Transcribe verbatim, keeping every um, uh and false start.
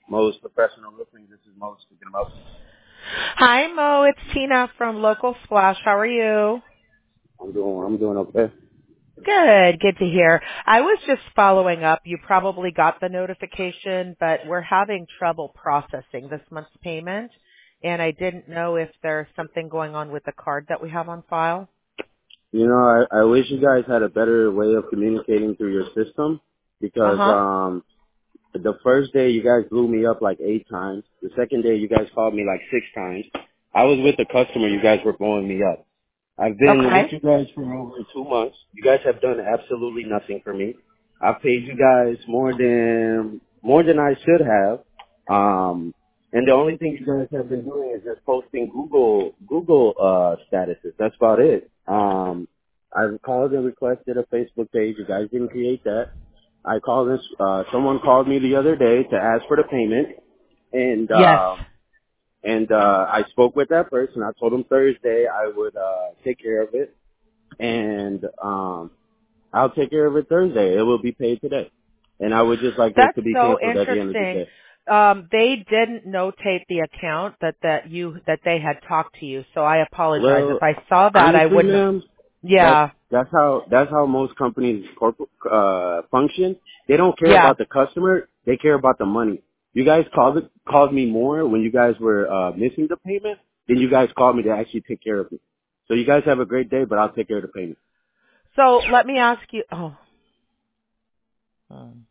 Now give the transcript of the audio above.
Mo's Professional Roofing. This is Mo speaking about. Hi, Mo. It's Tina from Local Splash. How are you? I'm doing. I'm doing okay. Good. Good to hear. I was just following up. You probably got the notification, but we're having trouble processing this month's payment, and I didn't know if there's something going on with the card that we have on file. You know, I, I wish you guys had a better way of communicating through your system because Uh-huh. um the first day you guys blew me up like eight times. The second day you guys called me like six times. I was with the customer. You guys were blowing me up. I've been with Okay. you guys for over two months. You guys have done absolutely nothing for me. I've paid you guys more than more than I should have. Um, and the only thing you guys have been doing is just posting Google Google uh, statuses. That's about it. Um, I've called and requested a Facebook page. You guys didn't create that. I called this. Uh, someone called me the other day to ask for the payment, and Yes. um, and uh, I spoke with that person. I told him Thursday I would uh, take care of it, and um, I'll take care of it Thursday. It will be paid today, and I would just like this That's to be so canceled at the end of the interesting. day. Um, they didn't notate the account that, that you that they had talked to you, so I apologize. If Well, I saw that, I honestly, wouldn't have. ma'am, that Yeah. that's how that's how most companies corporate uh, function. They don't care Yeah. about the customer; they care about the money. You guys called it, called me more when you guys were uh, missing the payment than you guys called me to actually take care of it. So you guys have a great day, but I'll take care of the payment. So let me ask you. Oh. Hmm.